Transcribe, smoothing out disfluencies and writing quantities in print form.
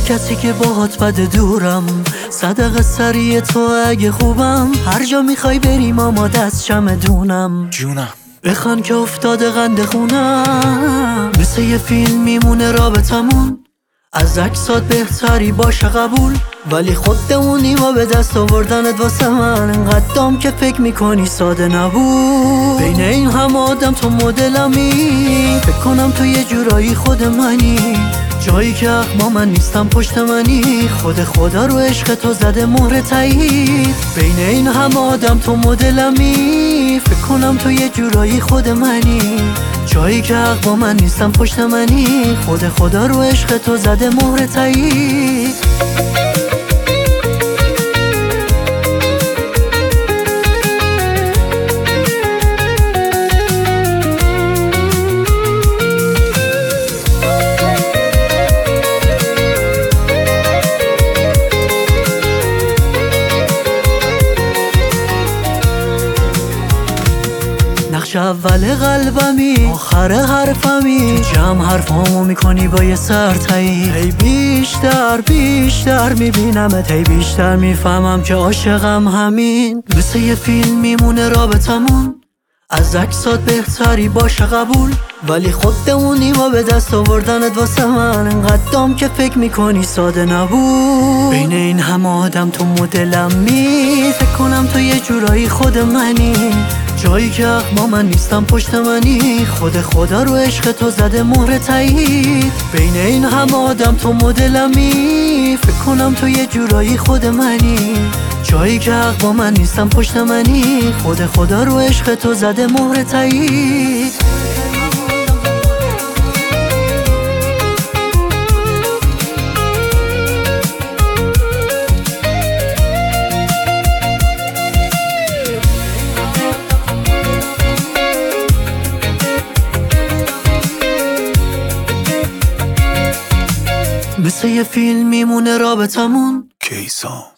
کسی که باهات بده دورم، صدقه سری تو اگه خوبم. هر جا میخوای بریم آماده از چمدونم. جونم بخوان که افتاده قند خونم. مثل یه فیلم میمونه رابطمون، از عکسات بهتری باشه قبول. ولی خودمونی ما به دست آوردنت واسه من انقدام که فکر میکنی ساده نبود. بین این همه آدم تو مدلمی، فکر کنم تو یه جورایی خود منی. جایی که با من نیستم پشت منی، خود خدا رو عشق تو زده مهر تایید. بین این همه آدم تو مدلمی، فکر کنم تو یه جورایی خود منی. جایی که با من نیستم پشت منی، خود خدا رو عشق تو زده مهر تایید. نقش اول قلبمی، آخر حرفمی. جمع حرفامو میکنی با یه سرتایی. هی بیشتر بیشتر میبینمت، هی بیشتر میفهمم که عاشقم همین. مثل یه فیلم میمونه رابطمون، از عکسات بهتری باشه قبول. ولی خودمونی ما به دست آوردنت واسه من انقدام که فکر میکنی ساده نبود. بین این همه آدم تو مدلمی، فکر کنم تو یه جورایی خود منی. جایی که با من نیستم پشت منی، خود خدا رو عشق تو زده مهر تایید. بین این همه آدم تو مدلمی، فکر کنم تو یه جورایی خود منی. جایی که با من نیستم پشت منی، خود خدا رو عشق تو زده مهر تایید. مثل یه فیلم میمونه رابطمون. کیسان